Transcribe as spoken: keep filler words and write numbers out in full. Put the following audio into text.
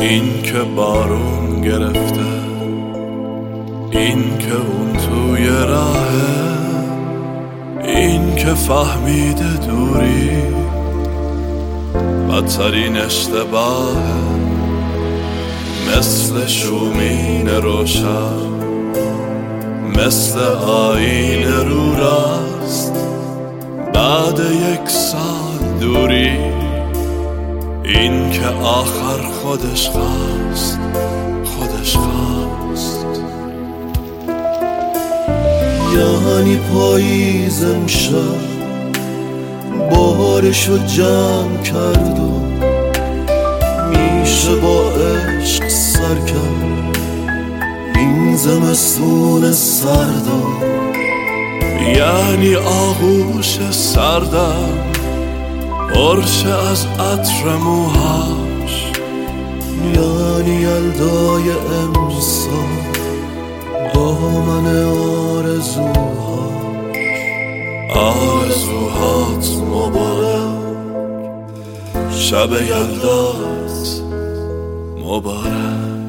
این که بارون گرفته، این که اون توی راهه، این که فهمیده دوری بدترین اشتباهه. مثل شومین روشن، مثل آیین رو راست، بعد یک سال دوری این که آخر خودش خواست، خودش خواست. یعنی پاییز امشب بارشو جمع کرد و میشه با عشق سرکم این زمستون سردا. یعنی آغوش سردم پرشه از عطر موهاش، یعنی یلدای امسال دامن آرزوهاش. آرزوهات مبارک، شب یلدات مبارک.